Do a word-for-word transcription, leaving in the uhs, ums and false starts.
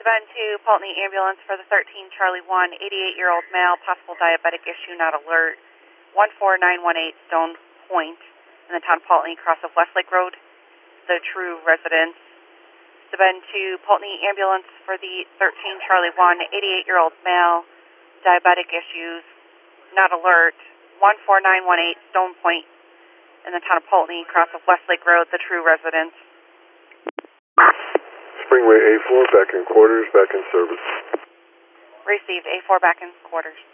Bend to Pulteney Ambulance for the thirteen Charlie one, eighty-eight-year-old male, possible diabetic issue, not alert, one four nine one eight Stone Point in the town of Pulteney, cross of Westlake Road, the true residence. Bend to Pulteney Ambulance for the thirteen Charlie one, eighty-eight-year-old male, diabetic issues, not alert, one four nine one eight Stone Point in the town of Pulteney, cross of Westlake Road, the true residence. Springway A four, back in quarters, back in service. Received, A four back in quarters.